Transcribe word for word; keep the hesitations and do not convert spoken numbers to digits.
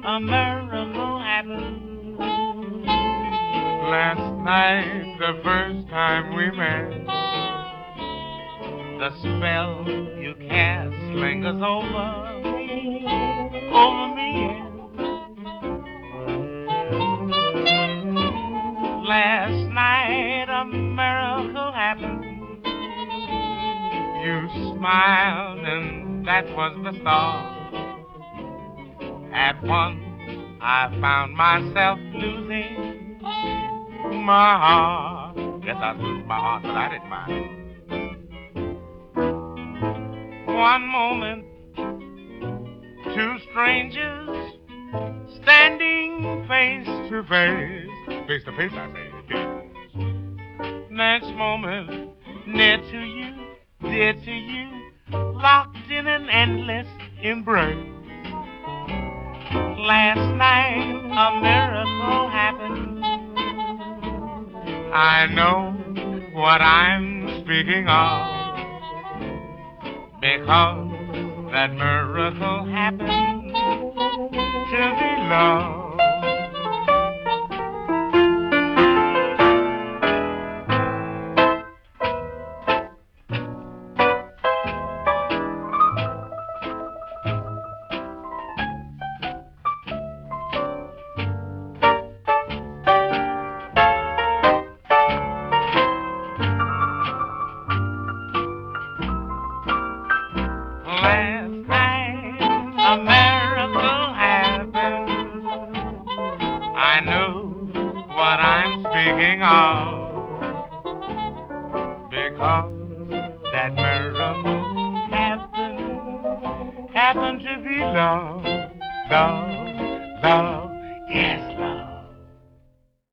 a miracle happened. Last night, the first time we met, the spell you cast lingers over me, over me. Last night a miracle happened. You smiled and that was the start. At once I found myself losing my heart. Yes, I lose my heart, but I didn't mind. One moment, two strangers standing face to face. Face to face, I say. Next moment, near to you, dear to you, locked in an endless embrace. Last night a miracle happened. I know what I'm speaking of, because that miracle happened to be loved. Last night a miracle happened. I know what I'm speaking of, because that miracle happened, happened to be love, love, love, yes.